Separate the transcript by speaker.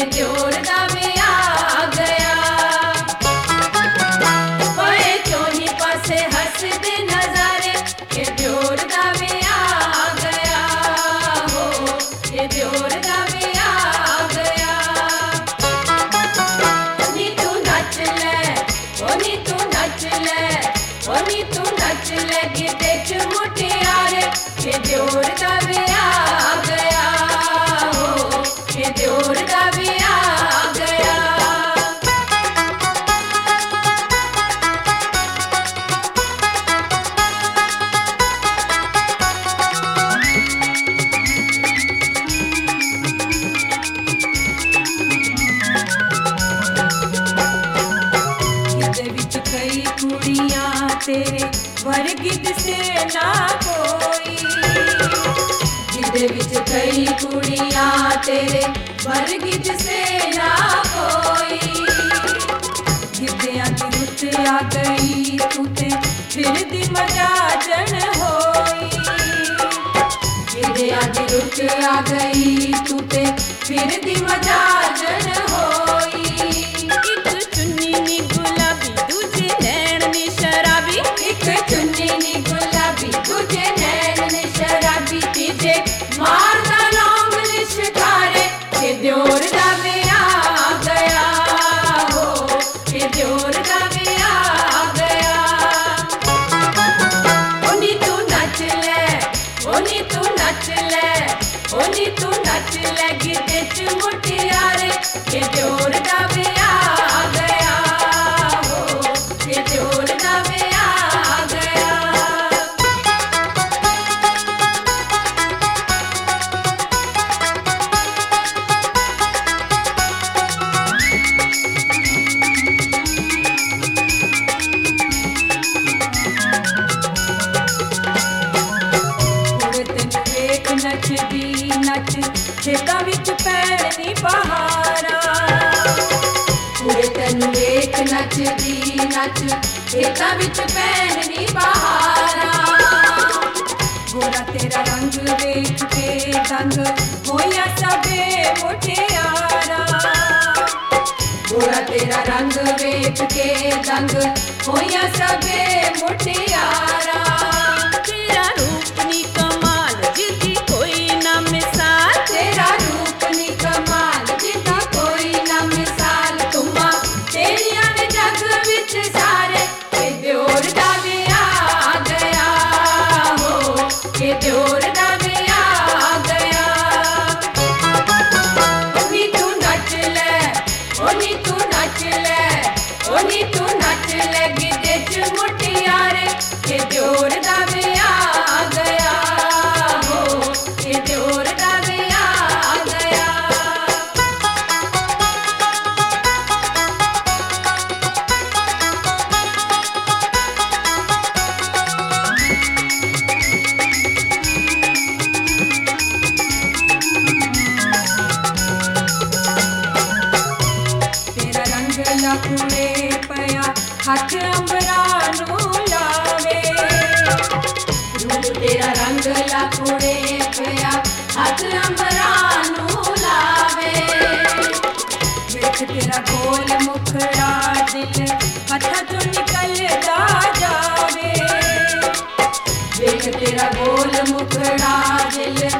Speaker 1: ਦਿਓਰ ਦਾ ਵਿਆਹ ਗਿਆ। ਓਏ ਚੋਹੀ ਪਾਸੇ ਹੱਸਦੇ ਨਜ਼ਾਰੇ ਕਿ ਦਿਓਰ ਦਾ ਵਿਆਹ ਗਿਆ ਹੋ, ਇਹ ਦਿਓਰ ਦਾ ਵਿਆਹ ਗਿਆ। ਨੀ ਤੂੰ ਨੱਚ ਲੈ, ਓ ਨੀ ਤੂੰ ਨੱਚ ਲੈ, ਓ ਨੀ ਤੂੰ ਨੱਚ ਲੈ ਗਿੱਧੇ 'ਚ ਮੁਟਿਆਰੇ ਕਿ ਦਿਓਰ ਦਾ ਵਿਆਹ ਗਿਆ ਹੋ, ਕਿ ਦਿਓਰ ਦਾ ਵਿਆਹ ਗਿਆ। कई कुड़ियां तेरे वर्गी दिसे ना कोई, जिदे विच कई कुड़ियां तेरे वर्गी दिसे ना कोई। गिद्धियां दी रुत आ गई तू ते फिर दी मजाजन होई, गिद्धियां दी रुत आ गई तू ते फिर दी मजाजन होई। एक चुन्नी नी गुलाबी दूजे नैन नी शराबी, एक चुन्नी नी गुलाबी दूजे नैन नी शराबी, तीजे मारदा लौंग लिशकारे के दियोर दा वियाह गया हो, के दियोर दा वियाह गया। ओ नी तू नच ले, ओ नी तू नच ले, ओ नी तू नच ले गिद्धे 'च मुटियारे के दियोर दा वियाह गया हो, के दियोर दा वियाह गया। नचदी नच खेतां विच पैणी बहारां, कुड़े तैनूं वेख नचदी नच खेतां विच पैणी बहारां। गोरा तेरा रंग वेख के दंग होया सबे मुटियारां, गोरा तेरा रंग वेख के दंग होया सबे मुटियारां। तेरा रूप नी कमाल जिदी कोई ना मिसाल, तेरा रूप नी कमाल जिदा कोई ना मिसाल। तुमा तेरियां ने जग विच सारे के दियोर दा वियाह गया हो, के दियोर दा वियाह गया। ओ नी तू नच ले, ओ नी तू नच ले, ओ नी तू नच ले गिद्धे 'च मुटियारे के दियोर दा वियाह गया हो, के दियोर दा वियाह गया। तेरा रंग लकुड़े पया हथ अंबरां नूं लावे, रूप तेरा रंग लकुड़े पया हथ अंबरां नूं लावे। वेख तेरा गोल मुखड़ा दिल हत्थां चों निकलदा जावे, वेख तेरा गोल मुखड़ा दिल